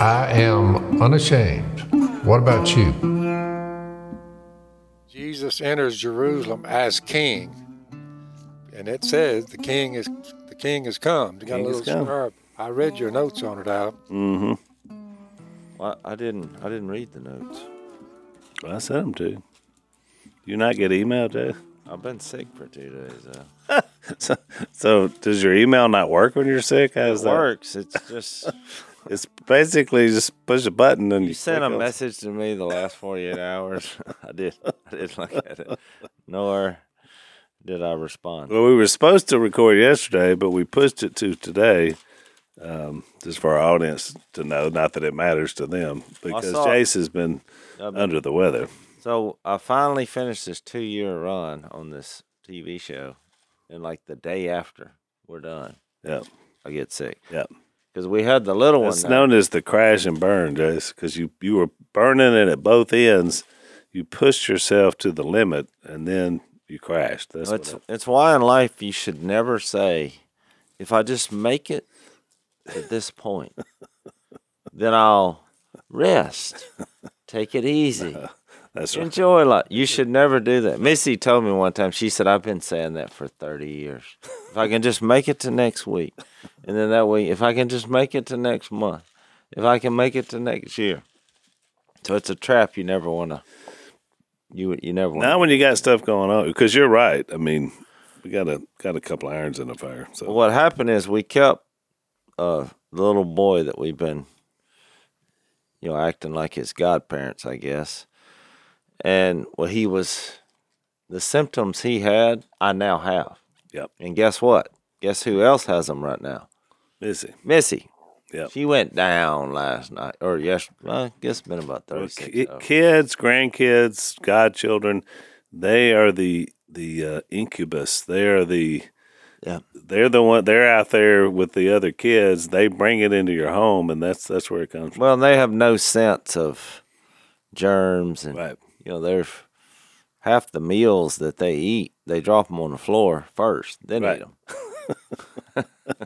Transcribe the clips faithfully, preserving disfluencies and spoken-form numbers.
I am unashamed. What about you? Jesus enters Jerusalem as king, and it says the king is the king has come. You got King a has little come. scarab. I read your notes on it, Al. Mm-hmm. Well, I didn't. I didn't read the notes. Well, I sent them to you. Do you not get email, Jay? I've been sick for two days. Uh, so, so does your email not work when you're sick? How's it that? works. It's just It's basically just push a button and you you sent a click on- message to me the last forty-eight hours. I did. I did look at it. Nor did I respond. Well, we were supposed to record yesterday, but we pushed it to today, um, just for our audience to know. Not that it matters to them, because saw- Jace has been I've been- under the weather. So I finally finished this two-year run on this T V show, and like the day after we're done, Yep, I get sick. yep. Because we had the little It's one. now. known as the crash and burn, Jace, because you, you were burning it at both ends. You pushed yourself to the limit, and then you crashed. That's It's what it's why in life you should never say, if I just make it to this point, then I'll rest, take it easy, that's right. enjoy life. You should never do that. Missy told me one time. She said, "I've been saying that for thirty years. If I can just make it to next week, and then that week, if I can just make it to next month, if I can make it to next year." So it's a trap you never want to. You you never want. Now when you got stuff going on, because you're right. I mean, we got a got a couple irons in the fire. So Well, what happened is we kept uh, the little boy that we've been, you know, acting like his godparents, I guess. And well, he was the symptoms he had, I now have. Yep. And guess what? Guess who else has them right now? Missy. Missy. Yep. She went down last night, or yes, well, I guess it's been about Well, thirty-six ki- hours. kids, grandkids, godchildren, they are the the uh, incubus. They are the Yeah. They're the one. They're out there with the other kids. They bring it into your home, and that's that's where it comes from. Well, they have no sense of germs, and Right. you know, they're half the meals that they eat, they drop them on the floor first, then Right. eat them.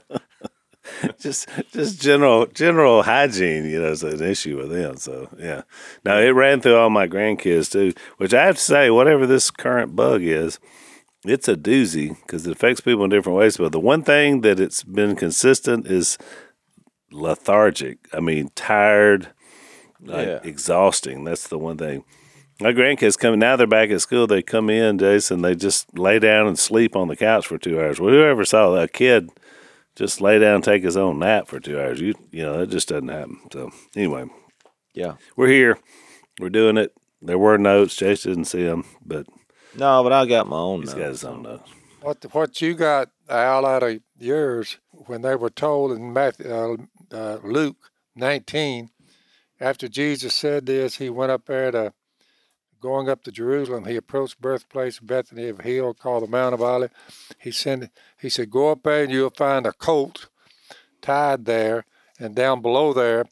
just just general general hygiene, you know, is an issue with them. So yeah. Now it ran through all my grandkids too, which I have to say, whatever this current bug is, it's a doozy because it affects people in different ways. But the one thing that it's been consistent is lethargic. I mean, tired, like Yeah. exhausting. That's the one thing. My grandkids come now. They're back at school. They come in, Jason. They just lay down and sleep on the couch for two hours. Well, whoever saw a kid just lay down and take his own nap for two hours? You you know, it just doesn't happen. So anyway, Yeah. we're here. We're doing it. There were notes. Jason didn't see them, but No, but I got my own he's notes. got his own notes. What what you got, Al, out of yours when they were told in Matthew, uh, uh, Luke nineteen, after Jesus said this, he went up there to, going up to Jerusalem, he approached birthplace of Bethany of a hill called the Mount of Olives. He said, he said, go up there and you'll find a colt tied there, and down below there,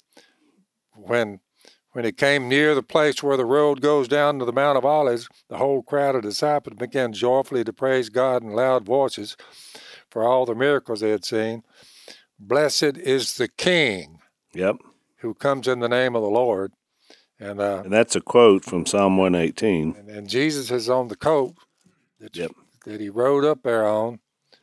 when when it came near the place where the road goes down to the Mount of Olives, the whole crowd of disciples began joyfully to praise God in loud voices for all the miracles they had seen. Blessed is the King Yep, who comes in the name of the Lord. And uh, and that's a quote from Psalm one eighteen. and, and Jesus is on the coat that, Yep. that he rode up there on.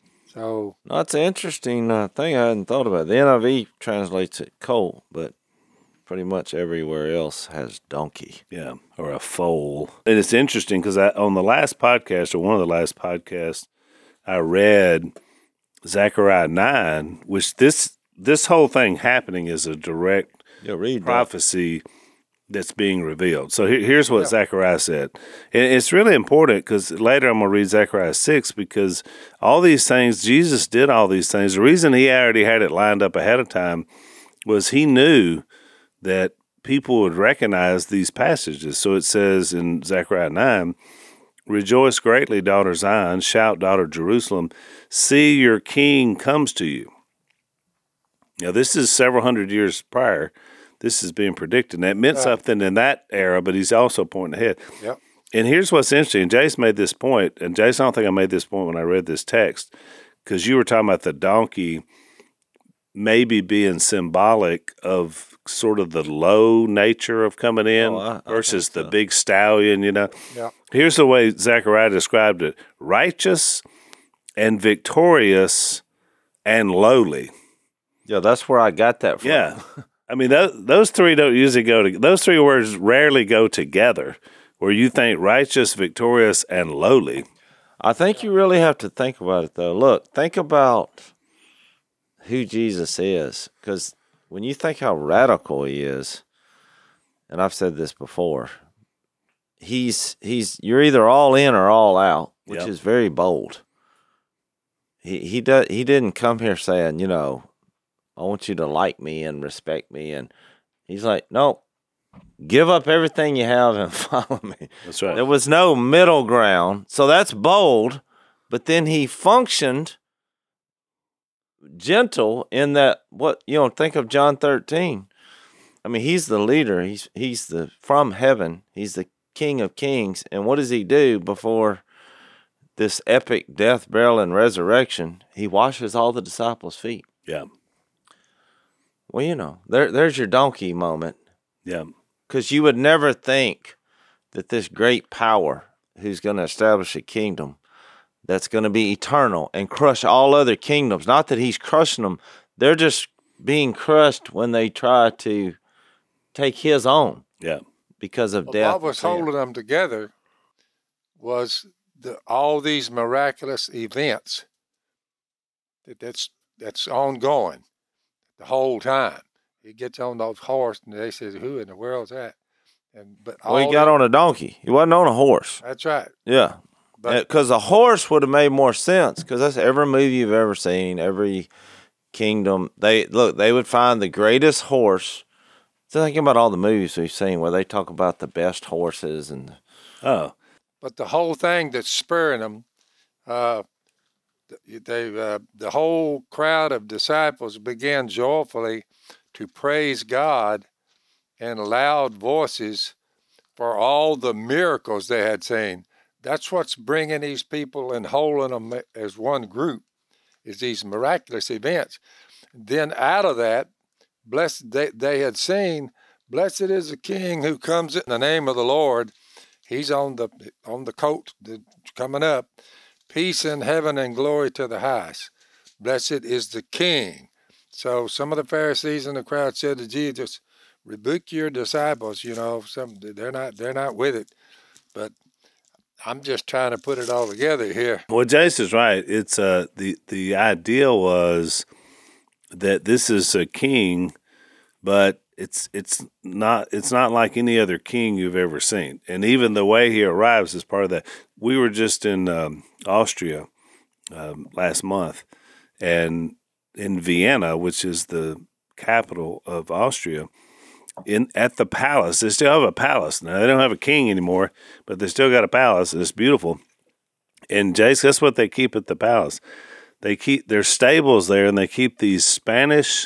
So No, that's an interesting uh, thing I hadn't thought about. The N I V translates it colt, but pretty much everywhere else has donkey. Yeah, or a foal. And it's interesting because I on the last podcast, or one of the last podcasts, I read Zechariah nine, which this this whole thing happening is a direct Yeah, read that. prophecy that's being revealed. So here, here's what Yeah. Zechariah said. And it's really important because later I'm going to read Zechariah six because all these things, Jesus did all these things. The reason he already had it lined up ahead of time was he knew that people would recognize these passages. So it says in Zechariah nine, rejoice greatly, daughter Zion, shout, daughter Jerusalem, see your king comes to you. Now, this is several hundred years prior. This is being predicted. And it meant Right. something in that era, but he's also pointing ahead. Yep. And here's what's interesting. Jace made this point, and Jace, I don't think I made this point when I read this text, because you were talking about the donkey maybe being symbolic of sort of the low nature of coming in Oh, I- I versus think the so. big stallion, you know. Yeah. Here's the way Zechariah described it: righteous and victorious and lowly. Yeah, that's where I got that from. Yeah. I mean, those, those three don't usually go to, those three words rarely go together, where you think righteous, victorious, and lowly. I think you really have to think about it, though. Look, think about who Jesus is, because when you think how radical he is, and I've said this before, he's he's you're either all in or all out, which Yep. is very bold. He he does he didn't come here saying, you know, I want you to like me and respect me, and he's like, no, give up everything you have and follow me. That's right. There was no middle ground. So that's bold, but then he functioned gentle in that, what, you know, think of John thirteen. I mean, he's the leader. He's he's the from heaven. He's the King of Kings. And what does he do before this epic death, burial, and resurrection? He washes all the disciples' feet. Yeah. Well, you know, there there's your donkey moment. Yeah. Because you would never think that this great power who's going to establish a kingdom that's going to be eternal and crush all other kingdoms, not that he's crushing them, they're just being crushed when they try to take his own Yeah. because of Well, death. what was and sin. holding them together was the, all these miraculous events that that's that's ongoing the whole time. He gets on those horse, and they says, "Who in the world's that?" And but Well, he all got the- on a donkey. He wasn't on a horse. That's right. Yeah. But Because a horse would have made more sense, because that's every movie you've ever seen, every kingdom. They look, they would find the greatest horse. So thinking about all the movies we've seen where they talk about the best horses and Oh. but the whole thing that's spurring them, uh, th- they uh, the whole crowd of disciples began joyfully to praise God in loud voices for all the miracles they had seen. That's what's bringing these people and holding them as one group, is these miraculous events. Then out of that, blessed they, they had seen, blessed is the King who comes in the name of the Lord. He's on the on the coat the, coming up. Peace in heaven and glory to the highest. Blessed is the King. So some of the Pharisees in the crowd said to Jesus, "Rebuke your disciples." You know, some they're not they're not with it. But I'm just trying to put it all together here. Well, Jason's right. It's uh the the idea was that this is a king, but it's it's not it's not like any other king you've ever seen. And even the way he arrives is part of that. We were just in um, Austria um, last month, and in Vienna, which is the capital of Austria, in at the palace. They still have a palace. Now, they don't have a king anymore, but they still got a palace, and it's beautiful. And, Jace, that's what they keep at the palace. They keep their stables there, and they keep these Spanish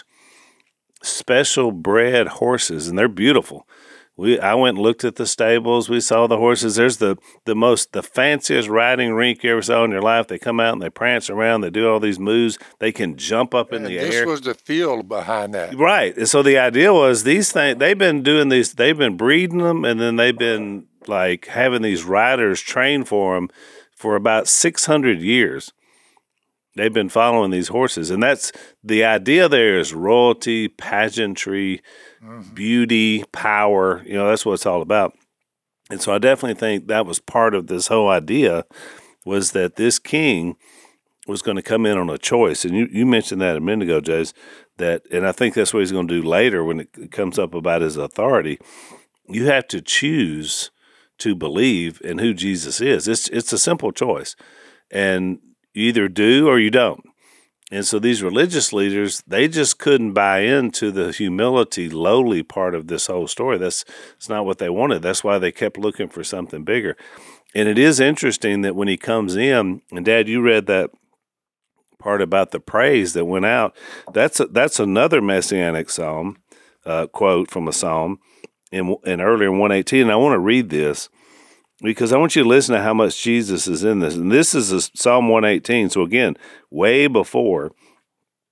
special bred horses, and they're beautiful. We I went and looked at the stables. We saw the horses. There's the, the most the fanciest riding rink you ever saw in your life. They come out and they prance around. They do all these moves. They can jump up in And the this air. was the field behind that. Right. And so the idea was these things, they've been doing these, they've been breeding them, and then they've been like having these riders train for them for about six hundred years. They've been following these horses. And that's the idea there is royalty, pageantry, mm-hmm. beauty, power. You know, that's what it's all about. And so I definitely think that was part of this whole idea, was that this king was going to come in on a choice. And you, you mentioned that a minute ago, Jace, that, and I think that's what he's going to do later when it comes up about his authority. You have to choose to believe in who Jesus is. It's it's a simple choice. And you either do or you don't. And so these religious leaders, they just couldn't buy into the humility, lowly part of this whole story. That's, that's not what they wanted. That's why they kept looking for something bigger. And it is interesting that when he comes in, and Dad, you read that part about the praise that went out. That's a, that's another messianic psalm, uh, quote from a psalm in, in earlier in one eighteen. And I want to read this because I want you to listen to how much Jesus is in this. And this is a Psalm one eighteen. So again, way before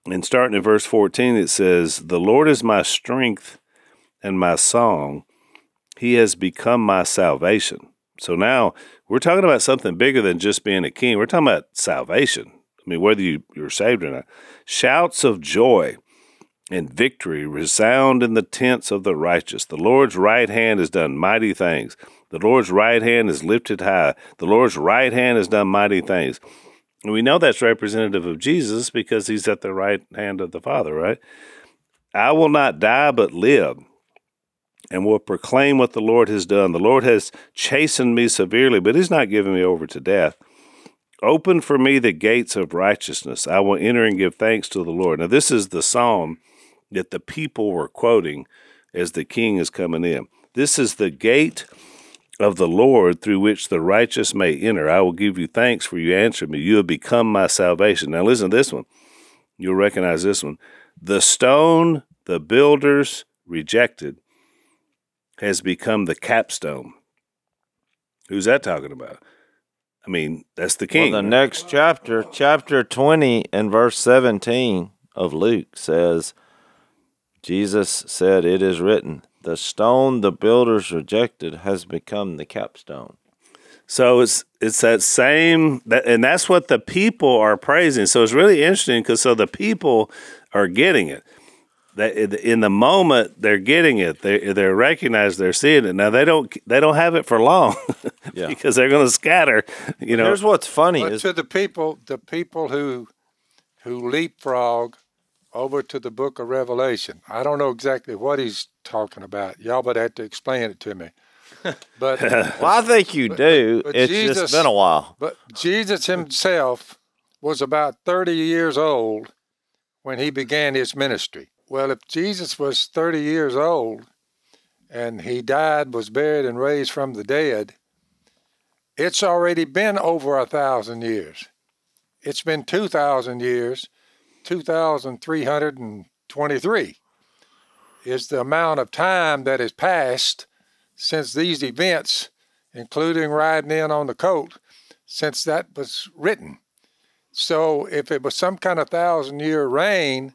And starting at verse fourteen, it says, "The Lord is my strength and my song. He has become my salvation." So now we're talking about something bigger than just being a king. We're talking about salvation. I mean, whether you, you're saved or not. "Shouts of joy and victory resound in the tents of the righteous. The Lord's right hand has done mighty things. The Lord's right hand is lifted high. The Lord's right hand has done mighty things." And we know that's representative of Jesus because he's at the right hand of the Father, right? "I will not die but live, and will proclaim what the Lord has done. The Lord has chastened me severely, but he's not given me over to death. Open for me the gates of righteousness. I will enter and give thanks to the Lord." Now, this is the psalm that the people were quoting as the king is coming in. "This is the gate of the Lord through which the righteous may enter. I will give you thanks, for you answered me. You have become my salvation." Now, listen to this one. You'll recognize this one. "The stone the builders rejected has become the capstone." Who's that talking about? I mean, that's the king. Well, the next chapter, chapter twenty and verse seventeen of Luke says, Jesus said, "It is written, the stone the builders rejected has become the capstone." So it's it's that same, that, and that's what the people are praising. So it's really interesting because so the people are getting it. That in the moment they're getting it, they they recognize they're seeing it. Now they don't they don't have it for long, Yeah. because they're going to scatter. You know, Here's what's funny But is to the people, the people who who leapfrog over to the book of Revelation, I don't know exactly what he's talking about. Y'all would have to explain it to me. But well, I think you do. but it's Jesus- just been a while. but Jesus himself was about thirty years old when he began his ministry. Well, if Jesus was thirty years old and he died, was buried, and raised from the dead, it's already been over a thousand years. It's been two thousand years. two thousand three hundred twenty-three is the amount of time that has passed since these events, including riding in on the colt, since that was written. So if it was some kind of thousand-year reign,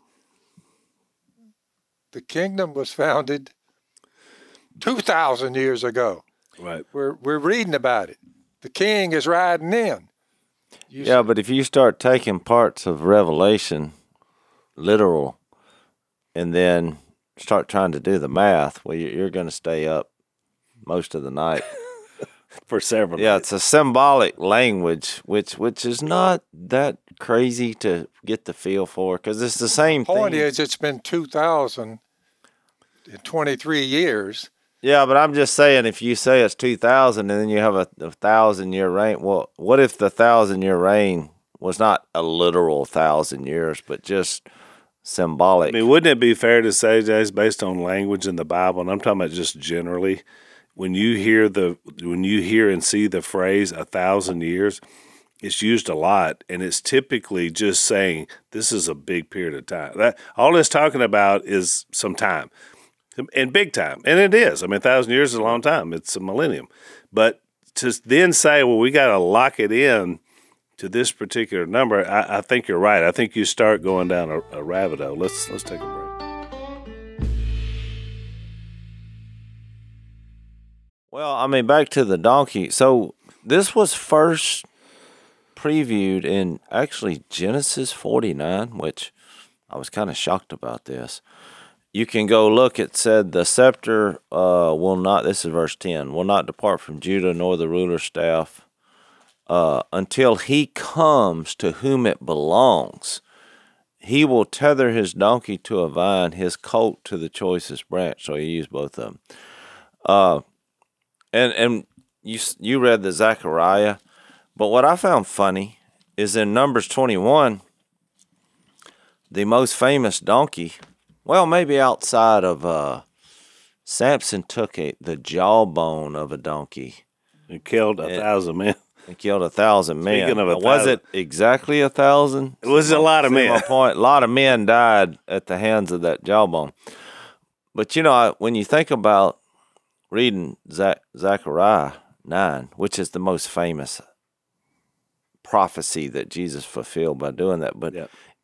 the kingdom was founded two thousand years ago. right? We're, we're reading about it. The king is riding in. You Yeah, but if you start taking parts of Revelation literal and then start trying to do the math, well, you- you're going to stay up most of the night. For several. Yeah, it's a symbolic language, which which is not that crazy to get the feel for, because it's the same point thing. is, it's been two thousand twenty-three years. Yeah, but I'm just saying, if you say it's two thousand and then you have a, a thousand year reign, well, what if the thousand year reign was not a literal thousand years, but just symbolic? I mean, wouldn't it be fair to say, Jace, based on language in the Bible, and I'm talking about just generally, when you hear the when you hear and see the phrase "a thousand years," it's used a lot, and it's typically just saying this is a big period of time. That all it's talking about is some time, and big time, and it is. I mean, a thousand years is a long time. It's a millennium, but to then say, well, we got to lock it in to this particular number, I, I think you're right. I think you start going down a, a rabbit hole. Let's let's take a break. Well, I mean, back to the donkey. So this was first previewed in actually Genesis forty-nine, which I was kind of shocked about this. You can go look. It said the scepter uh, will not, this is verse ten, will not depart from Judah nor the ruler's staff uh, until he comes to whom it belongs. He will tether his donkey to a vine, his colt to the choicest branch. So he used both of them. Uh, And and you you read the Zechariah, but what I found funny is in Numbers twenty-one, the most famous donkey, well, maybe outside of uh, Samson took a, the jawbone of a donkey It killed a It- thousand men. and killed a thousand men. Speaking of a Now, was thousand- it exactly a thousand? It was a lot of See men. my point? A lot of men died at the hands of that jawbone. But you know, I- when you think about reading Zach, Zechariah nine, which is the most famous prophecy that Jesus fulfilled by doing that, but Yep.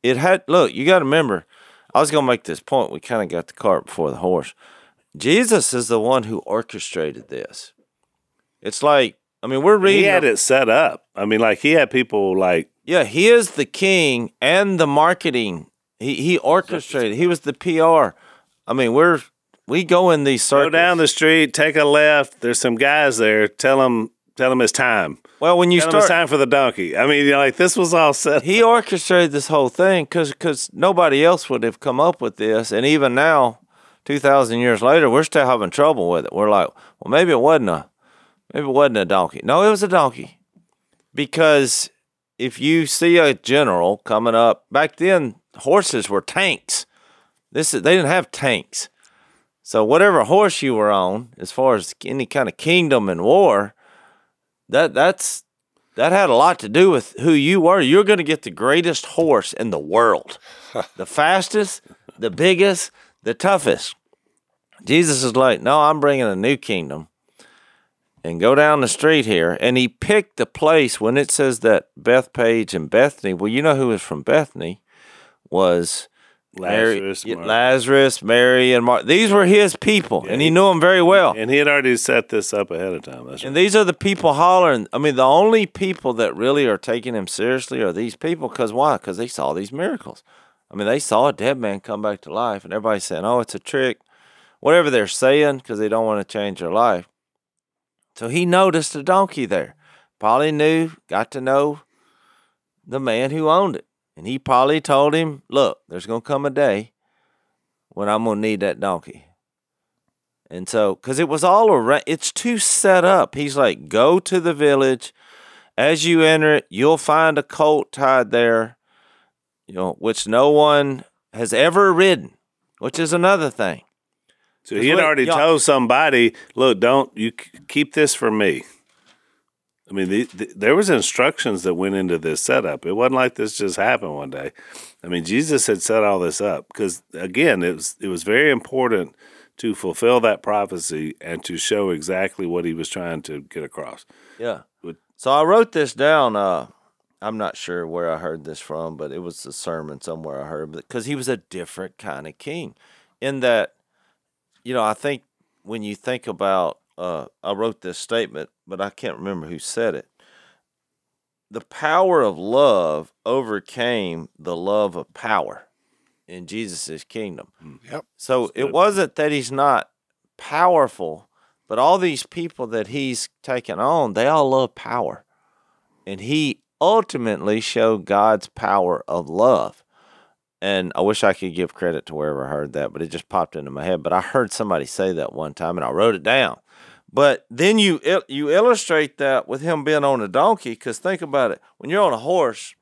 it had, look, you got to remember, I was going to make this point. We kind of got the cart before the horse. Jesus is the one who orchestrated this. It's like, I mean, we're reading. He had it set up. I mean, like, he had people like. Yeah, he is the king and the marketing. He he orchestrated. He was the P R. I mean, we're, we go in these circles. Go down the street, take a left. There's some guys there. Tell them, tell them it's time. Well, when you tell start. them it's time for the donkey. I mean, you know, like, this was all set. He orchestrated this whole thing because nobody else would have come up with this. And even now, two thousand years later, we're still having trouble with it. We're like, well, maybe it wasn't a, maybe it wasn't a donkey. No, it was a donkey. Because if you see a general coming up, back then, horses were tanks. This is, they didn't have tanks. So whatever horse you were on, as far as any kind of kingdom and war, that that's that had a lot to do with who you were. You're going to get the greatest horse in the world, the fastest, the biggest, the toughest. Jesus is like, no, I'm bringing a new kingdom. And go down the street here. And he picked the place when it says that Bethpage and Bethany. Well, you know who was from Bethany was Lazarus, Mary, Mark. Lazarus, Mary, and Mark. These were his people, Yeah, and he knew them very well. And he had already set this up ahead of time. That's And right. these are the people hollering. I mean, the only people that really are taking him seriously are these people. Because why? Because they saw these miracles. I mean, they saw a dead man come back to life, and everybody's saying, oh, it's a trick. Whatever they're saying, because they don't want to change their life. So he noticed a donkey there. Probably knew, got to know the man who owned it. And he probably told him, look, there's going to come a day when I'm going to need that donkey. And so, because it was all around, it's too set up. He's like, go to the village. As you enter it, you'll find a colt tied there, you know, which no one has ever ridden, which is another thing. So he had already told somebody, look, don't, you keep this for me. I mean, the, the, there was instructions that went into this setup. It wasn't like this just happened one day. I mean, Jesus had set all this up because, again, it was it was very important to fulfill that prophecy and to show exactly what he was trying to get across. Yeah. So I wrote this down. Uh, I'm not sure where I heard this from, but it was a sermon somewhere I heard, because he was a different kind of king in that, you know, I think when you think about, uh, I wrote this statement, but I can't remember who said it. The power of love overcame the love of power in Jesus' kingdom. Yep. So it wasn't that he's not powerful, but all these people that he's taken on, they all love power. And he ultimately showed God's power of love. And I wish I could give credit to wherever I heard that, but it just popped into my head. But I heard somebody say that one time, and I wrote it down. But then you you illustrate that with him being on a donkey, because think about it. When you're on a horse,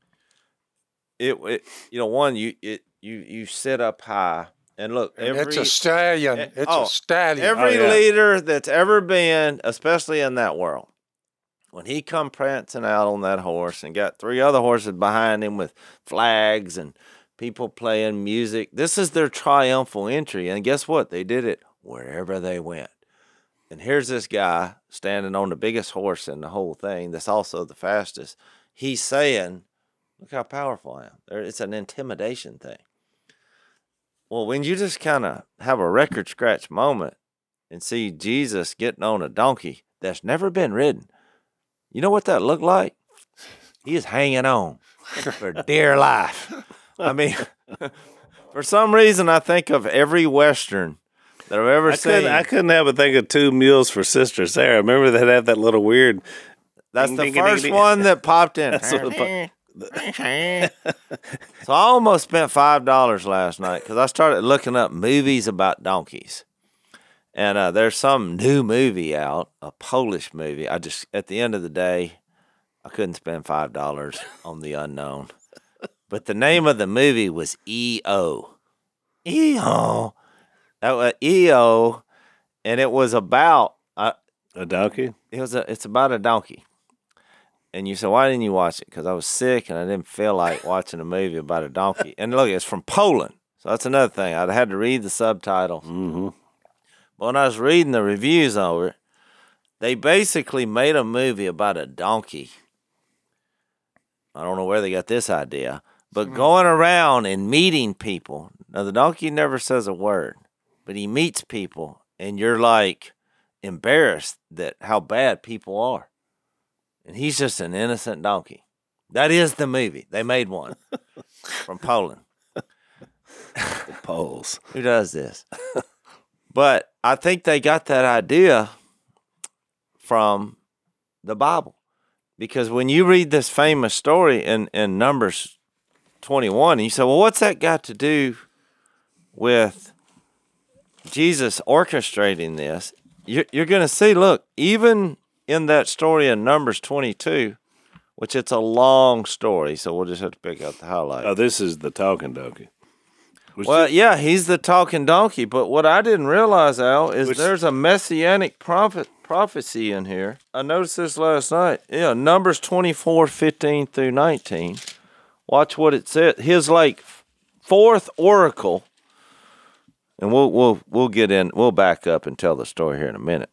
it, it you know, one, you it you you sit up high. And look, And every, it's a stallion. eh, It's oh, a stallion. every Oh, yeah. leader that's ever been, especially in that world, when he come prancing out on that horse and got three other horses behind him with flags and people playing music, this is their triumphal entry. And guess what? They did it wherever they went. And here's this guy standing on the biggest horse in the whole thing that's also the fastest. He's saying, look how powerful I am. There, it's an intimidation thing. Well, when you just kind of have a record scratch moment and see Jesus getting on a donkey that's never been ridden, you know what that looked like? He is hanging on for dear life. I mean, for some reason, I think of every Western that I've ever I seen. couldn't, I couldn't help but think of Two Mules for Sister Sarah. Remember that had that little weird. That's ding, the ding, ding, first ding. one that popped in. That's what the So I almost spent five dollars last night because I started looking up movies about donkeys. And uh, there's some new movie out, a Polish movie. I just, at the end of the day, I couldn't spend five dollars on the unknown. But the name of the movie was E O E O That was E O And it was about, uh, a donkey. it was a, it's about a donkey. And you said, why didn't you watch it? Because I was sick and I didn't feel like watching a movie about a donkey. And look, it's from Poland. So that's another thing. I had to read the subtitles. Mm-hmm. But when I was reading the reviews over it, they basically made a movie about a donkey. I don't know where they got this idea, But going around and meeting people. Now, the donkey never says a word, but he meets people, and you're like embarrassed that how bad people are. And he's just an innocent donkey. That is the movie. They made one from Poland. The Poles. Who does this? But I think they got that idea from the Bible. Because when you read this famous story in, in Numbers twenty-one, and you say, well, what's that got to do with Jesus orchestrating this? You're, you're going to see, look, even in that story in Numbers twenty-two, which it's a long story, so we'll just have to pick out the highlights. Oh, this is the talking donkey. Which Well, is, yeah, he's the talking donkey, but what I didn't realize, Al, is Which- there's a messianic prophet prophecy in here. I noticed this last night. Yeah, Numbers twenty-four, fifteen through nineteen. Watch what it said. His like fourth oracle, and we'll we'll we'll get in. We'll back up and tell the story here in a minute.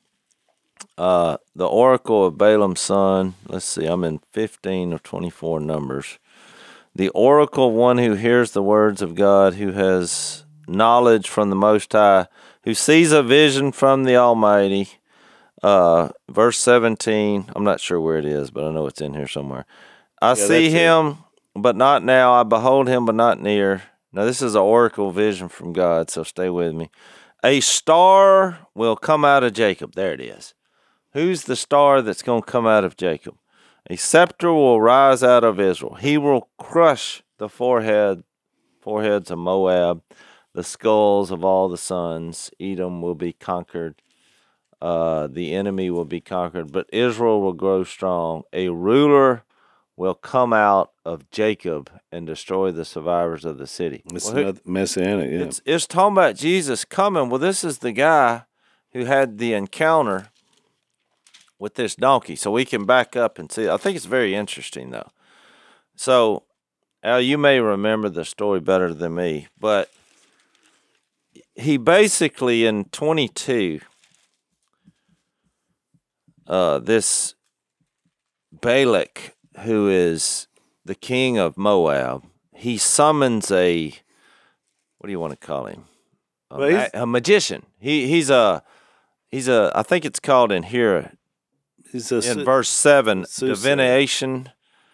Uh, the oracle of Balaam's son. Let's see. I'm in fifteen of twenty-four Numbers. The oracle, one who hears the words of God, who has knowledge from the Most High, who sees a vision from the Almighty. Uh, verse seventeen. I'm not sure where it is, but I know it's in here somewhere. I Yeah, see that's it. him, but not now. I behold him, but not near. Now, this is an oracle vision from God, so stay with me. A star will come out of Jacob. There it is. Who's the star that's going to come out of Jacob? A scepter will rise out of Israel. He will crush the forehead, foreheads of Moab, the skulls of all the sons. Edom will be conquered. Uh, the enemy will be conquered, but Israel will grow strong. A ruler will come out of Jacob and destroy the survivors of the city. It's Well, who- another messianic, yeah. it's, it's talking about Jesus coming. Well, this is the guy who had the encounter with this donkey. So we can back up and see. I think it's very interesting, though. So, Al, you may remember the story better than me, but he basically, in twenty-two, uh, this Balak, who is the king of Moab, he summons a, what do you want to call him? A, Well, he's- ma- a magician. He he's a he's a I think it's called in here He's a in su- verse seven, soothsayer. divination,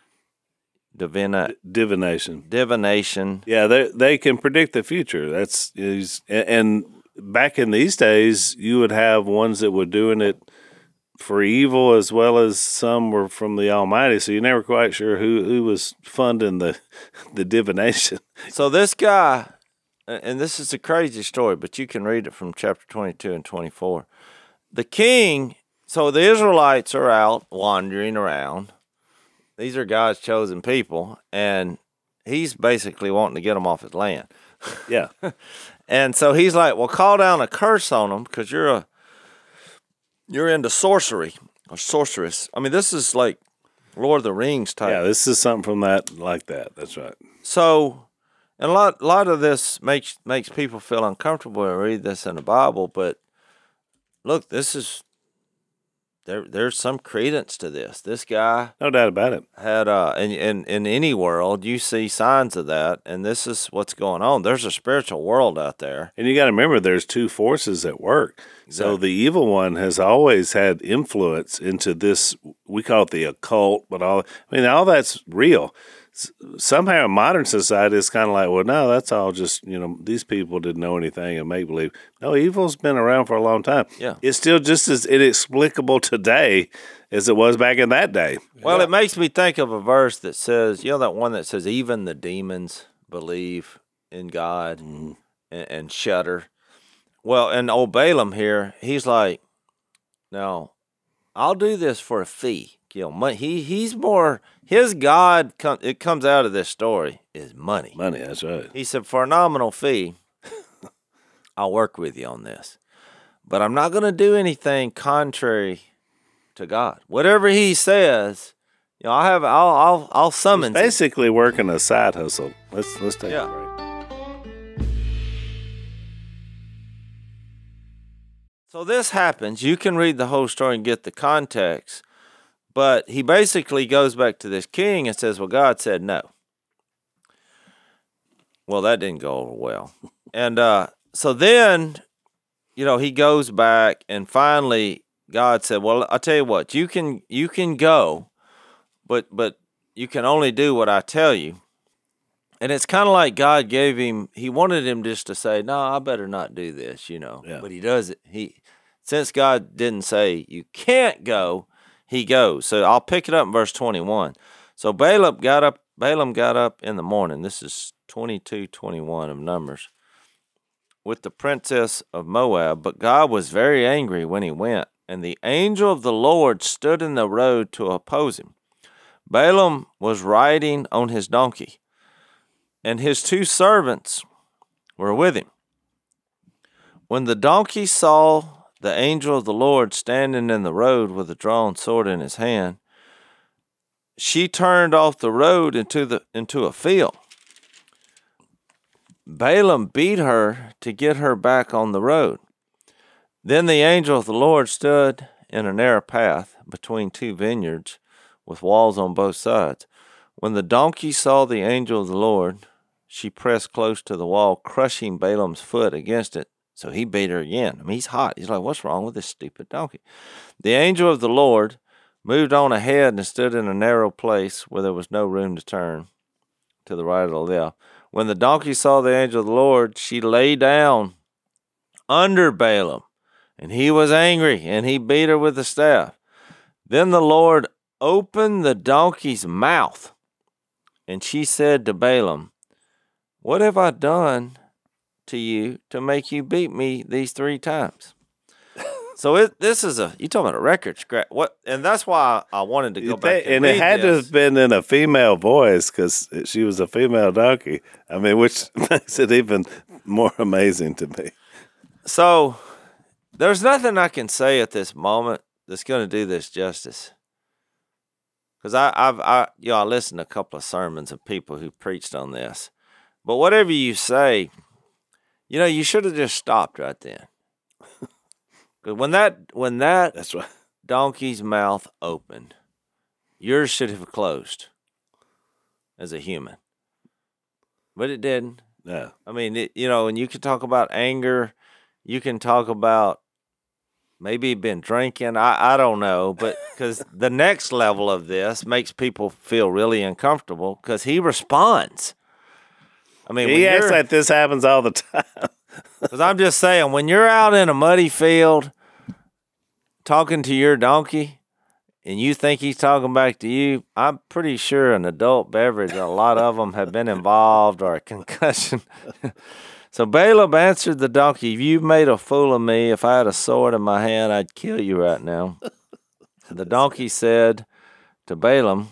divina, divination. divination. Yeah, they they can predict the future. That's is and back in these days, you would have ones that were doing it for evil as well as some were from the Almighty. So you're never quite sure who, who was funding the the divination. So this guy, and this is a crazy story, but you can read it from chapter twenty-two and twenty-four. The king, so the Israelites are out wandering around. These are God's chosen people, and he's basically wanting to get them off his land. Yeah, And so he's like, well, call down a curse on them because you're a you're into sorcery or sorceress. I mean, this is like Lord of the Rings type. yeah. This is something from that like that. That's right. So, and a lot, a lot of this makes makes people feel uncomfortable to read this in the Bible. But look, this is there. There's some credence to this. This guy No doubt about it. had, uh, in in in any world, you see signs of that, and this is what's going on. There's a spiritual world out there. And you got to remember, there's two forces at work. So the evil one has always had influence into this. We call it the occult, but all I mean, all that's real. S- Somehow, in modern society, it's kind of like, well, no, that's all just you know, these people didn't know anything and make believe. No, evil's been around for a long time. Yeah. It's still just as inexplicable today as it was back in that day. Well, it makes me think of a verse that says, you know, that one that says, even the demons believe in God and, and shudder. Well, and old Balaam here, he's like, no, I'll do this for a fee. You know, money. He he's more his God. Com- it comes out of this story is money. Money, that's right. He said, for a nominal fee, I'll work with you on this, but I'm not going to do anything contrary to God. Whatever He says, you know, I have. I'll I'll I'll summon. It's basically working a side hustle. Let's let's take Yeah. a break. So this happens. You can read the whole story and get the context. But he basically goes back to this king and says, well, God said no. Well, that didn't go over well. And uh, so then, you know, he goes back, and finally God said, well, I'll tell you what, you can you can go, but but you can only do what I tell you. And it's kind of like God gave him, he wanted him just to say, no, I better not do this, you know. Yeah. But he does it. He, since God didn't say you can't go, he goes. So I'll pick it up in verse twenty-one. So Balaam got up, Balaam got up in the morning. This is twenty-two twenty-one of Numbers. With the princess of Moab, but God was very angry when he went, and the angel of the Lord stood in the road to oppose him. Balaam was riding on his donkey, and his two servants were with him. When the donkey saw the angel of the Lord standing in the road with a drawn sword in his hand, she turned off the road into the into a field. Balaam beat her to get her back on the road. Then the angel of the Lord stood in a narrow path between two vineyards with walls on both sides. When the donkey saw the angel of the Lord, she pressed close to the wall, crushing Balaam's foot against it. So he beat her again. I mean, he's hot. He's like, what's wrong with this stupid donkey? The angel of the Lord moved on ahead and stood in a narrow place where there was no room to turn to the right or the left. When the donkey saw the angel of the Lord, she lay down under Balaam, and he was angry, and he beat her with the staff. Then the Lord opened the donkey's mouth, and she said to Balaam, what have I done to you to make you beat me these three times? So it, this is a, you talking about a record scratch. What, and that's why I wanted to go back and, and read it had this. to have been in a female voice because she was a female donkey. I mean, which makes it even more amazing to me. So there's nothing I can say at this moment that's going to do this justice. Because I, I've, I, you know, I listened to a couple of sermons of people who preached on this. But whatever you say, you know, you should have just stopped right then. Because when that when that That's right. donkey's mouth opened, yours should have closed as a human. But it didn't. Yeah. I mean, it, you know, and you can talk about anger. You can talk about maybe been drinking. I, I don't know. But because the next level of this makes people feel really uncomfortable because he responds. I mean, He acts like this happens all the time. Because I'm just saying, when you're out in a muddy field talking to your donkey and you think he's talking back to you, I'm pretty sure an adult beverage, a lot of them have been involved, or a concussion. So Balaam answered the donkey, you've made a fool of me. If I had a sword in my hand, I'd kill you right now. The donkey said to Balaam,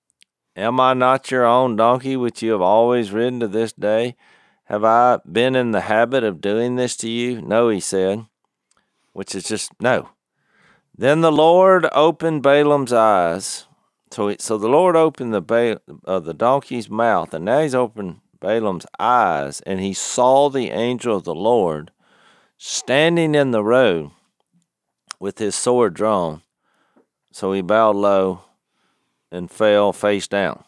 am I not your own donkey, which you have always ridden to this day? Have I been in the habit of doing this to you? No, he said, which is just no. Then the Lord opened Balaam's eyes. So, it, so the Lord opened the ba- uh, the donkey's mouth, and now he's opened Balaam's eyes, and he saw the angel of the Lord standing in the road with his sword drawn. So he bowed low and fell face down.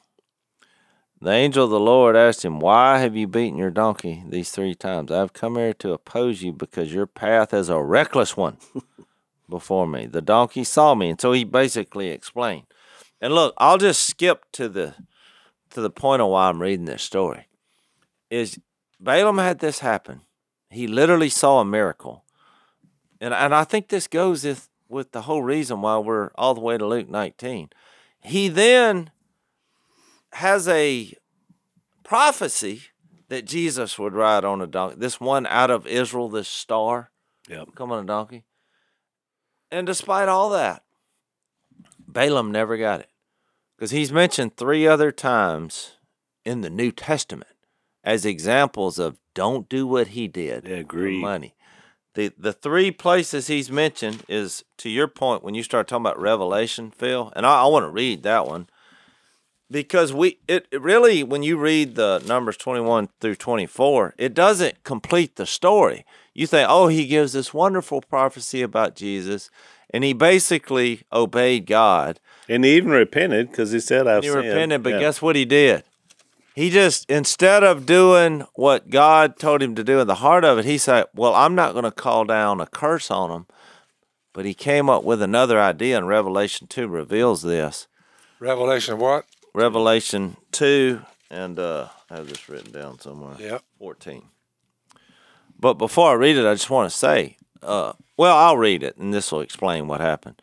The angel of the Lord asked him, why have you beaten your donkey these three times? I have come here to oppose you because your path is a reckless one before me. The donkey saw me. And so he basically explained. And look, I'll just skip to the to the point of why I'm reading this story. Is Balaam had this happen. He literally saw a miracle. And, and I think this goes with, with the whole reason why we're all the way to Luke nineteen. He then has a prophecy that Jesus would ride on a donkey. This one out of Israel, this star, Yep. come on a donkey. And despite all that, Balaam never got it. Because he's mentioned three other times in the New Testament as examples of don't do what he did Yeah, for greed. money. The the three places he's mentioned is, to your point, when you start talking about Revelation, Phil, and I, I want to read that one. Because we, it, it really, when you read the Numbers twenty-one through twenty-four, it doesn't complete the story. You think, oh, he gives this wonderful prophecy about Jesus, and he basically obeyed God. And he even repented because he said, I've And he sinned. repented, but Yeah. guess what he did? He just, instead of doing what God told him to do in the heart of it, he said, well, I'm not going to call down a curse on them. But he came up with another idea, and Revelation two reveals this. Revelation what? Revelation two, and uh, I have this written down somewhere. Yep. fourteen. But before I read it, I just want to say, uh, well, I'll read it, and this will explain what happened.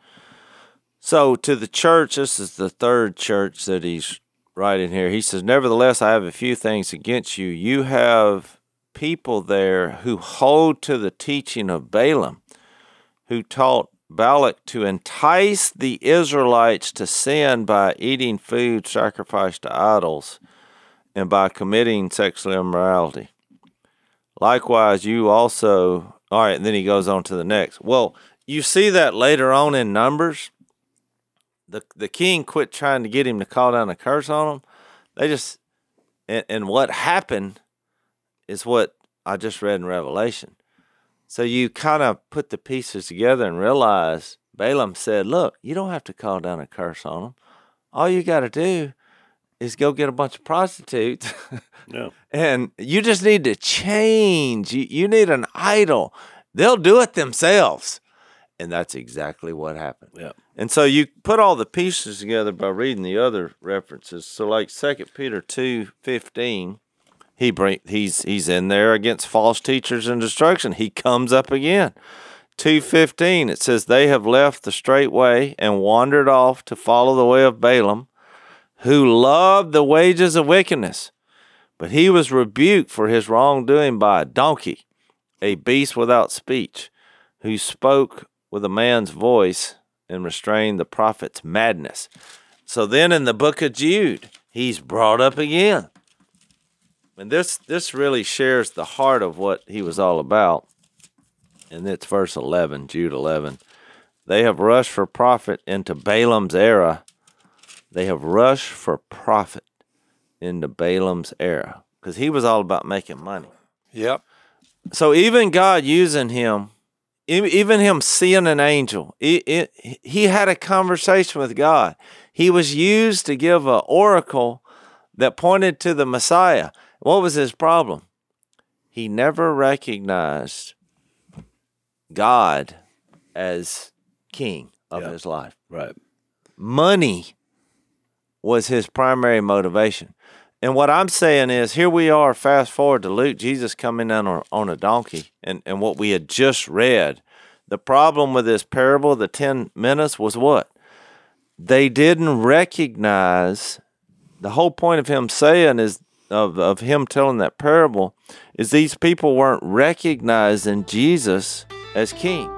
So to the church, this is the third church that he's writing here. He says, nevertheless, I have a few things against you. You have people there who hold to the teaching of Balaam, who taught Balak to entice the Israelites to sin by eating food sacrificed to idols and by committing sexual immorality. Likewise, you also, all right, and then he goes on to the next. Well, you see that later on in Numbers. The the king quit trying to get him to call down a curse on him. They just, and, and what happened is what I just read in Revelation. So you kind of put the pieces together and realize Balaam said, look, you don't have to call down a curse on them. All you got to do is go get a bunch of prostitutes. Yeah. And you just need to change. You, you need an idol. They'll do it themselves. And that's exactly what happened. Yeah. And so you put all the pieces together by reading the other references. So like Second Peter two fifteen, he bring, he's he's in there against false teachers and destruction. He comes up again. two fifteen, it says, they have left the straight way and wandered off to follow the way of Balaam, who loved the wages of wickedness. But he was rebuked for his wrongdoing by a donkey, a beast without speech, who spoke with a man's voice and restrained the prophet's madness. So then in the book of Jude, he's brought up again. And this this really shares the heart of what he was all about. And it's verse eleven, Jude eleven. They have rushed for profit into Balaam's era. They have rushed for profit into Balaam's era. Because he was all about making money. Yep. So even God using him, even him seeing an angel, he, he had a conversation with God. He was used to give an oracle that pointed to the Messiah. What was his problem? He never recognized God as king of Yeah. his life. Right. Money was his primary motivation. And what I'm saying is, here we are, fast forward to Luke, Jesus coming down on, on a donkey, and, and what we had just read. The problem with this parable, the ten minutes, was what? They didn't recognize, the whole point of him saying is, of, of him telling that parable, is these people weren't recognizing Jesus as king.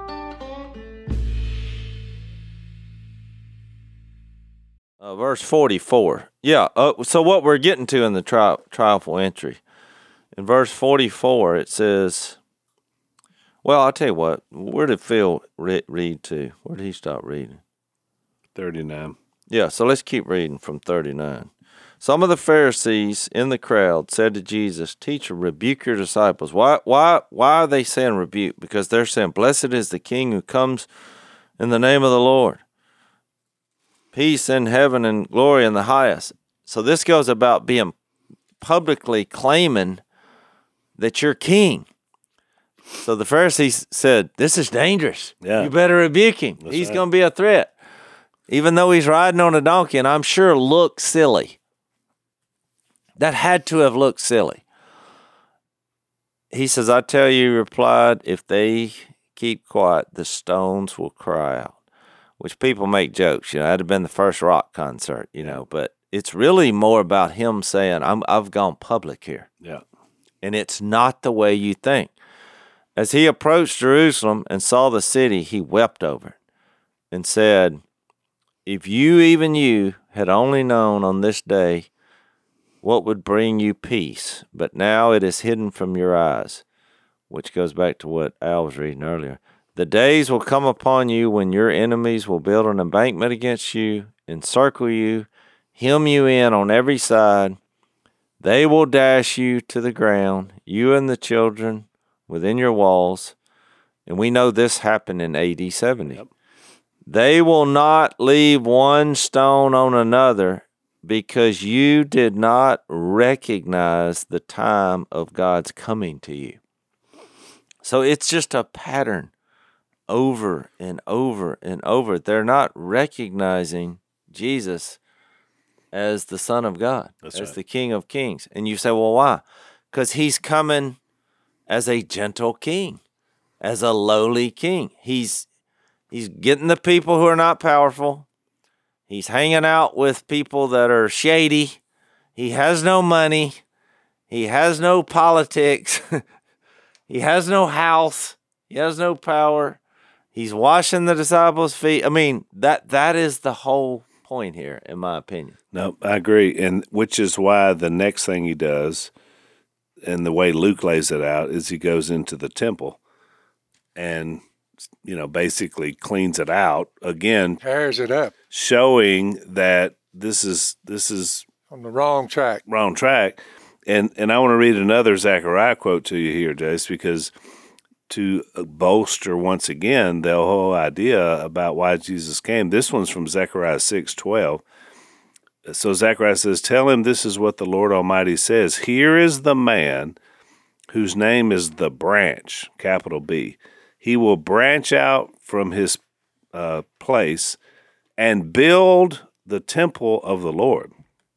Uh, verse forty-four. Yeah, uh, so what we're getting to in the tri- triumphal entry. In verse forty-four, it says, well, I'll tell you what, where did Phil re- read to? Where did he stop reading? thirty-nine. Yeah, so let's keep reading from thirty-nine. Some of the Pharisees in the crowd said to Jesus, Teacher, rebuke your disciples. Why, why, why are they saying rebuke? Because they're saying, Blessed is the King who comes in the name of the Lord. Peace in heaven and glory in the highest. So this goes about being publicly claiming that you're king. So the Pharisees said, this is dangerous. Yeah. You better rebuke him. That's he's right. going to be a threat. Even though he's riding on a donkey, and I'm sure looked silly. That had to have looked silly. He says, I tell you, he replied, if they keep quiet, the stones will cry out. Which people make jokes, you know, that'd have been the first rock concert, you know, but it's really more about him saying, I'm, I've gone public here. Yeah. And it's not the way you think. As he approached Jerusalem and saw the city, he wept over it and said, if you, even you, had only known on this day what would bring you peace, but now it is hidden from your eyes, which goes back to what Al was reading earlier. The days will come upon you when your enemies will build an embankment against you, encircle you, hem you in on every side. They will dash you to the ground, you and the children within your walls. And we know this happened in A D seventy. Yep. They will not leave one stone on another because you did not recognize the time of God's coming to you. So it's just a pattern over and over and over. They're not recognizing Jesus as the Son of God, That's as right. the King of Kings. And you say, well, why? Because he's coming as a gentle king, as a lowly king. He's he's getting the people who are not powerful. He's hanging out with people that are shady. He has no money. He has no politics. He has no house. He has no power. He's washing the disciples' feet. I mean, that that is the whole point here, in my opinion. No, I agree, and which is why the next thing he does, and the way Luke lays it out, is he goes into the temple and, you know, basically cleans it out again, Tears it up showing that this is this is on the wrong track. wrong track. And and I want to read another Zechariah quote to you here, Jace, because to bolster once again the whole idea about why Jesus came. This one's from Zechariah six twelve. So Zechariah says, "Tell him this is what the Lord Almighty says. Here is the man whose name is the branch, capital B. He will branch out from his uh, place and build the temple of the Lord.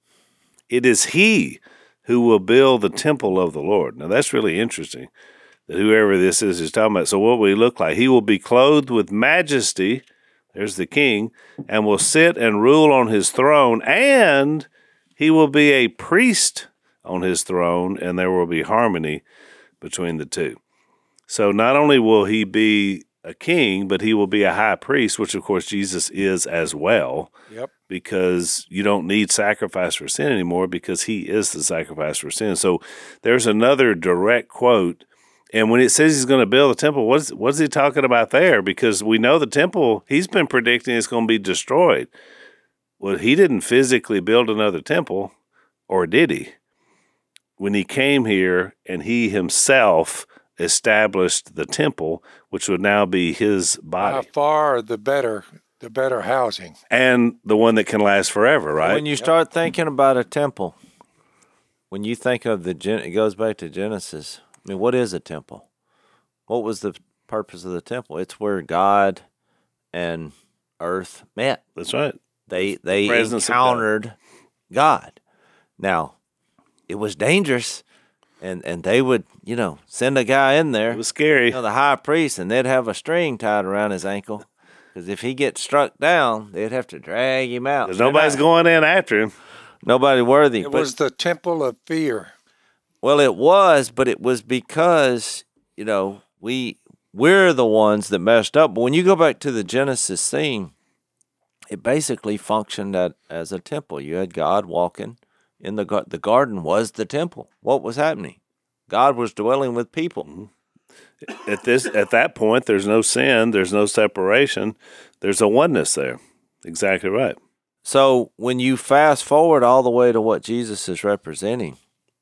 It is he who will build the temple of the Lord." Now that's really interesting, that whoever this is is talking about. So what will he look like? He will be clothed with majesty, there's the king, and will sit and rule on his throne, and he will be a priest on his throne, and there will be harmony between the two. So not only will he be a king, but he will be a high priest, which of course Jesus is as well. Yep. Because you don't need sacrifice for sin anymore, because he is the sacrifice for sin. So there's another direct quote. And when it says he's going to build a temple, what's, what's he talking about there? Because we know the temple, he's been predicting it's going to be destroyed. Well, he didn't physically build another temple, or did he? When he came here and he himself established the temple, which would now be his By body. far the better, the better housing. And the one that can last forever, right? When you start thinking about a temple, when you think of the, Gen- it goes back to Genesis. I mean, what is a temple? What was the purpose of the temple? It's where God and earth met. That's right. They they presence of encountered God. Now, it was dangerous, and, and they would, you know, send a guy in there, It was scary. you know, the high priest, and they'd have a string tied around his ankle, because if he gets struck down, they'd have to drag him out. Because nobody's going in after him. Nobody worthy. It but- was the temple of fear. Well, it was, but it was because, you know, we, we're the ones that messed up. But when you go back to the Genesis scene, it basically functioned at, as a temple. You had God walking in the garden. The garden was the temple. What was happening? God was dwelling with people. At this, at that point, there's no sin, there's no separation, there's a oneness there. Exactly right. So when you fast forward all the way to what Jesus is representing,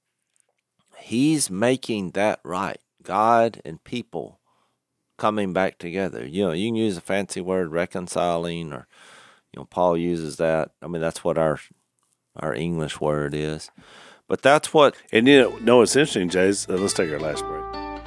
he's making that right. God and people coming back together. You know, you can use a fancy word, reconciling, or, you know, Paul uses that. I mean, that's what our our English word is. But that's what, And you know, no, it's interesting, Jay. Uh, let's take our last break.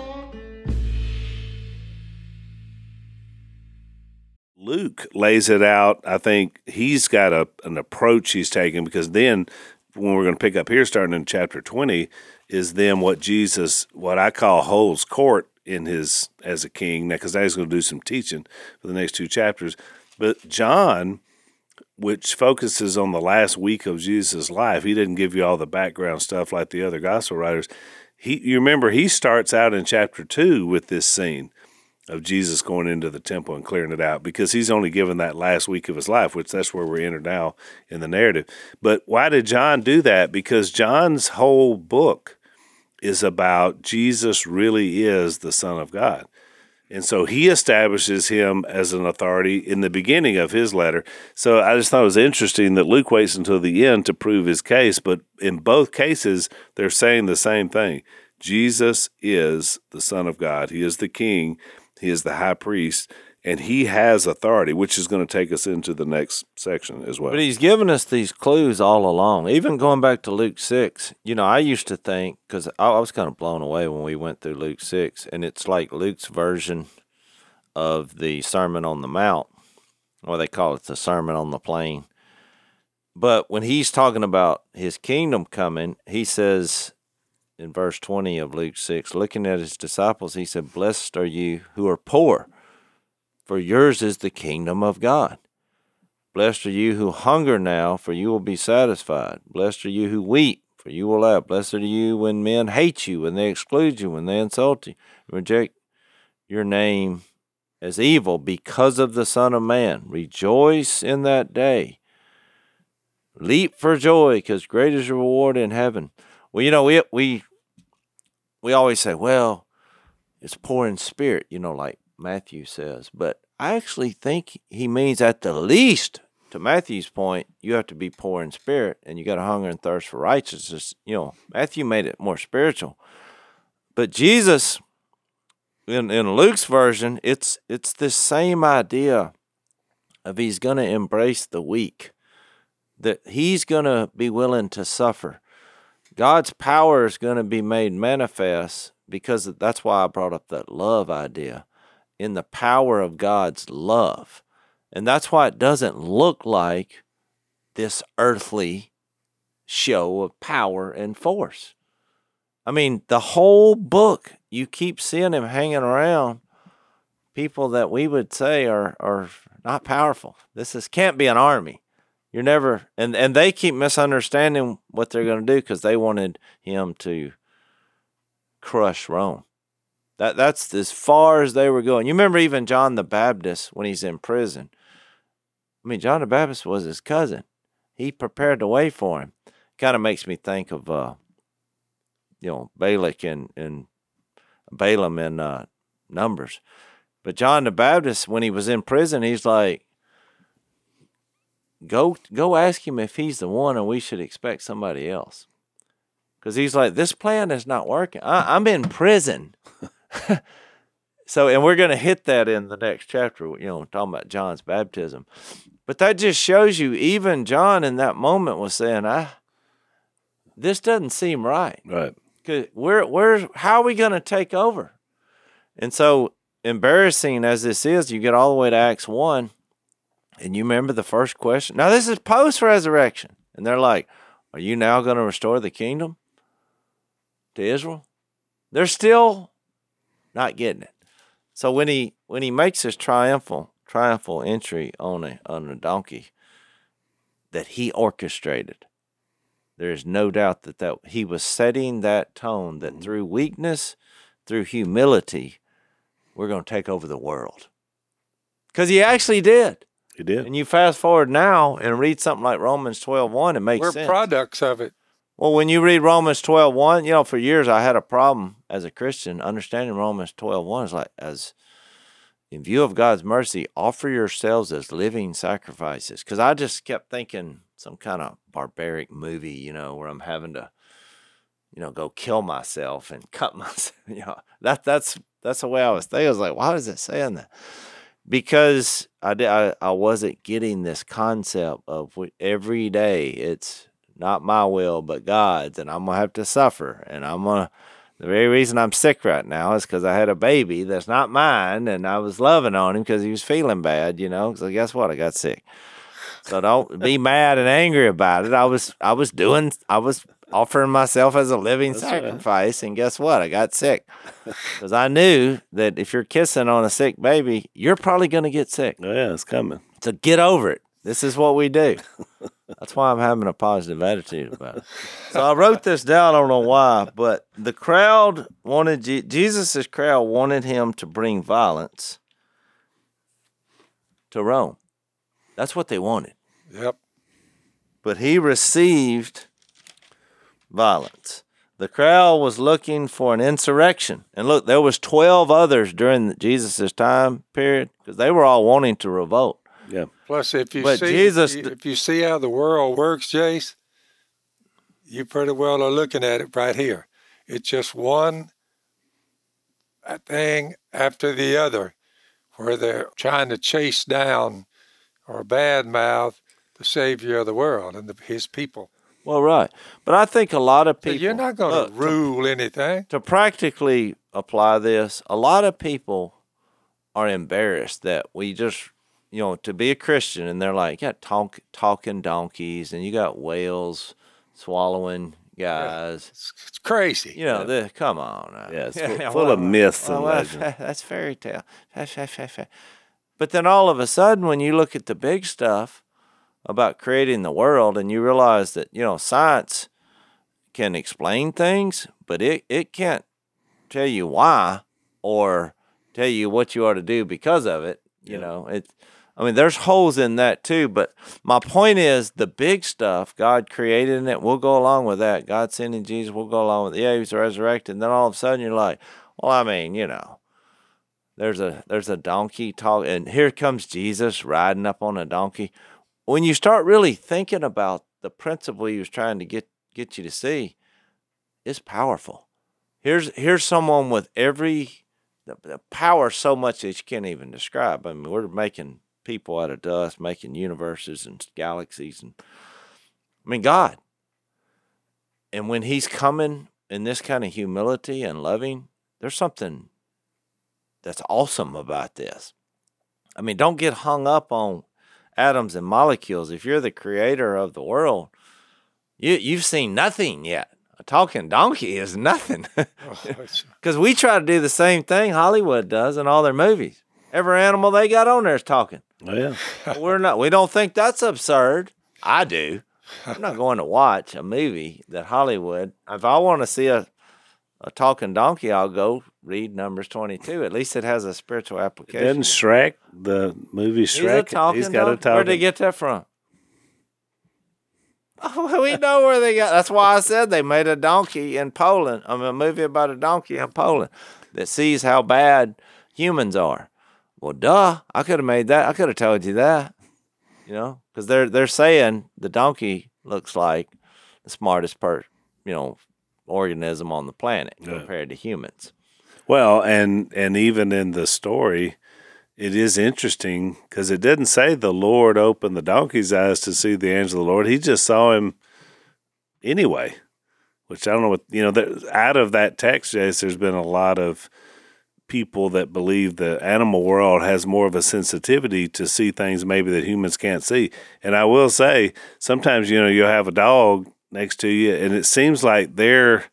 Luke lays it out. I think he's got a an approach he's taking, because then when we're going to pick up here, starting in chapter twenty, is then what Jesus, what I call holds court in his as a king. Now, because now he's going to do some teaching for the next two chapters. But John, which focuses on the last week of Jesus' life, he didn't give you all the background stuff like the other gospel writers. He, you remember, he starts out in chapter two with this scene of Jesus going into the temple and clearing it out, because he's only given that last week of his life, which that's where we're entered now in the narrative. But why did John do that? Because John's whole book is about Jesus really is the Son of God. And so he establishes him as an authority in the beginning of his letter. So I just thought it was interesting that Luke waits until the end to prove his case, but in both cases, they're saying the same thing. Jesus is the Son of God. He is the King. He is the high priest. and he has authority, which is going to take us into the next section as well. But he's given us these clues all along. Even going back to Luke six, you know, I used to think, because I, I was kind of blown away when we went through Luke six, and it's like Luke's version of the Sermon on the Mount, or they call it the Sermon on the Plain. But when he's talking about his kingdom coming, he says in verse twenty of Luke six, looking at his disciples, he said, "Blessed are you who are poor, for yours is the kingdom of God. Blessed are you who hunger now, for you will be satisfied. Blessed are you who weep, for you will laugh. Blessed are you when men hate you, when they exclude you, when they insult you, and reject your name as evil because of the Son of Man. Rejoice in that day. Leap for joy, because great is your reward in heaven." Well, you know, we we we always say, well, it's poor in spirit, you know, like Matthew says. But I actually think he means at the least, to Matthew's point, you have to be poor in spirit, and you got to hunger and thirst for righteousness. You know, Matthew made it more spiritual. But Jesus, in, in Luke's version, it's it's this same idea of he's going to embrace the weak, that he's going to be willing to suffer. God's power is going to be made manifest, because that's why I brought up that love idea, in the power of God's love. And that's why it doesn't look like this earthly show of power and force. I mean, the whole book, you keep seeing him hanging around people that we would say are, are not powerful. This is can't be an army. You're never, and, and they keep misunderstanding what they're going to do, because they wanted him to crush Rome. That That's as far as they were going. You remember even John the Baptist when he's in prison. I mean, John the Baptist was his cousin. He prepared the way for him. Kind of makes me think of, uh, you know, Balak and, and Balaam in uh, Numbers. But John the Baptist, when he was in prison, he's like, Go go ask him if he's the one, and we should expect somebody else. Because he's like, this plan is not working. I, I'm in prison. So, and we're going to hit that in the next chapter, you know, talking about John's baptism. But that just shows you, even John in that moment was saying, "Ah, this doesn't seem right. Right. Cause we're, we're, how are we going to take over?" And so, embarrassing as this is, you get all the way to Acts one, and you remember the first question. Now, this is post-resurrection. And they're like, "Are you now going to restore the kingdom to Israel?" They're still not getting it. So when he when he makes his triumphal triumphal entry on a on a donkey that he orchestrated, there is no doubt that, that he was setting that tone that through weakness, through humility, we're going to take over the world. Because he actually did. He did. And you fast forward now and read something like Romans twelve one, it makes We're sense. products of it. Well, when you read Romans twelve one, you know, for years I had a problem as a Christian understanding Romans twelve one. It's like, as in view of God's mercy, offer yourselves as living sacrifices. Because I just kept thinking some kind of barbaric movie, you know, where I'm having to, you know, go kill myself and cut myself. You know, that that's that's the way I was thinking. I was like, why is it saying that? Because I, did, I, I wasn't getting this concept of every day it's not my will but God's, and I'm going to have to suffer. And I'm going to, the very reason I'm sick right now is because I had a baby that's not mine, and I was loving on him because he was feeling bad, you know. So guess what? I got sick. So don't be mad and angry about it. I was I was doing, I was offering myself as a living That's sacrifice, right. And guess what? I got sick. Because I knew that if you're kissing on a sick baby, you're probably going to get sick. Oh, yeah, it's coming. So get over it. This is what we do. That's why I'm having a positive attitude about it. So I wrote this down. I don't know why, but the crowd wanted, Jesus' crowd wanted him to bring violence to Rome. That's what they wanted. Yep. But he received violence. The crowd was looking for an insurrection. And look, there was twelve others during Jesus' time period because they were all wanting to revolt. Yeah. Plus, if you but see Jesus, if you see how the world works, Jace, you pretty well are looking at it right here. It's just one thing after the other. where they're trying to chase down or badmouth the Savior of the world and the, his people. Well, right. But I think a lot of So people... you're not going to rule anything. To practically apply this, a lot of people are embarrassed that we just, you know, to be a Christian, and they're like, you got talk, talking donkeys, and you got whales swallowing guys. Yeah, it's, it's crazy. You know, Yeah. the, come on. Now. Yeah, it's Yeah, full, yeah, full well, of myths and well, legends. That's fairy tale. But then all of a sudden, when you look at the big stuff about creating the world, and you realize that, you know, science can explain things, but it, it can't tell you why or tell you what you ought to do because of it. You Yeah. know, it's, I mean, there's holes in that too, but my point is the big stuff, God created in it, we'll go along with that. God sending Jesus, we'll go along with it. Yeah, he was resurrected. And then all of a sudden you're like, well, I mean, you know, there's a, there's a donkey talk, and here comes Jesus riding up on a donkey. When you start really thinking about the principle he was trying to get, get you to see, it's powerful. Here's, here's someone with every, the, the power so much that you can't even describe. I mean, we're making people out of dust, making universes and galaxies, and I mean God. And when he's coming in this kind of humility and loving, there's something that's awesome about this. I mean, don't get hung up on atoms and molecules. If you're the creator of the world, you you've seen nothing yet. A talking donkey is nothing. Because we try to do the same thing Hollywood does in all their movies. Every animal they got on there is talking. Oh, yeah. We're not. We don't think that's absurd. I do. I'm not going to watch a movie that Hollywood. If I want to see a a talking donkey, I'll go read Numbers twenty-two. At least it has a spiritual application. Didn't Shrek, the movie He's a Shrek, talking he's got a donkey. Where'd they talking. get that from? Oh, we know where they got. That's why I said they made a donkey in Poland. I mean, a movie about a donkey in Poland that sees how bad humans are. Well, duh. I could have made that. I could have told you that. You know, because they're they're saying the donkey looks like the smartest per, you know, organism on the planet Yeah. compared to humans. Well, and and even in the story, it is interesting because it didn't say the Lord opened the donkey's eyes to see the angel of the Lord. He just saw him anyway, which I don't know what, you know, there, out of that text, Jace, there's been a lot of people that believe the animal world has more of a sensitivity to see things maybe that humans can't see. And I will say, sometimes, you know, you'll have a dog next to you and it seems like they're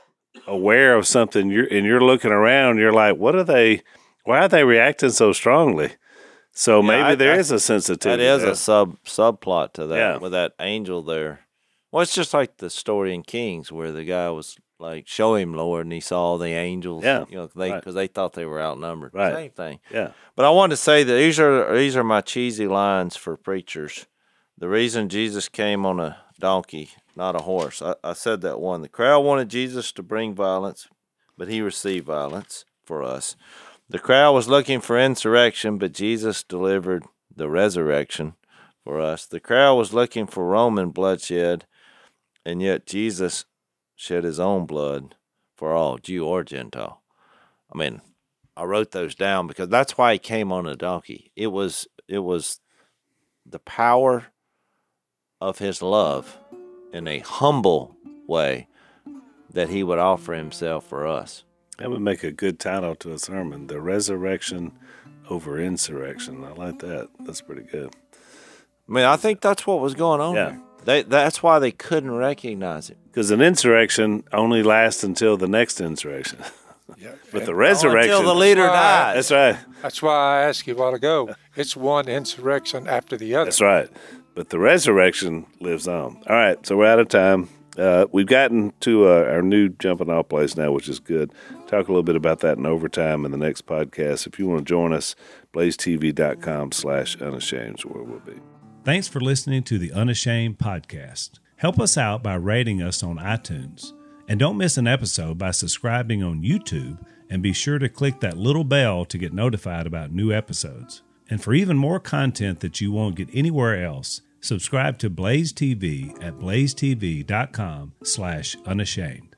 aware of something, you're, and you're looking around, you're like, what are they, why are they reacting so strongly? So Yeah, maybe I- there I- is a sensitivity. That is there. a sub subplot to that Yeah. with that angel there. Well, it's just like the story in Kings where the guy was like, "Show him, Lord," and he saw the angels. Yeah, you know, they right. because they thought they were outnumbered. Right. Same thing. Yeah. But I wanted to say that these are these are my cheesy lines for preachers. The reason Jesus came on a donkey, not a horse. I, I said that one. The crowd wanted Jesus to bring violence, but he received violence for us. The crowd was looking for insurrection, but Jesus delivered the resurrection for us. The crowd was looking for Roman bloodshed, and yet Jesus shed his own blood for all, Jew or Gentile. I mean, I wrote those down because that's why he came on a donkey. It was it was the power of his love in a humble way that he would offer himself for us. That would make a good title to a sermon, The Resurrection Over Insurrection. I like that. That's pretty good. I mean, I think that's what was going on Yeah. there. They, that's why they couldn't recognize it. Because an insurrection only lasts until the next insurrection. Yeah. But the And resurrection... Until the leader Right. dies. That's right. that's why I asked you a while ago. It's one insurrection after the other. That's right. But the resurrection lives on. All right, so we're out of time. Uh, we've gotten to uh, our new jumping off place now, which is good. Talk a little bit about that in overtime in the next podcast. If you want to join us, blazetv.com slash unashamed is where we'll be. Thanks for listening to the Unashamed Podcast. Help us out by rating us on iTunes. And don't miss an episode by subscribing on YouTube, and be sure to click that little bell to get notified about new episodes. And for even more content that you won't get anywhere else, subscribe to Blaze T V at blazetv.com slash unashamed.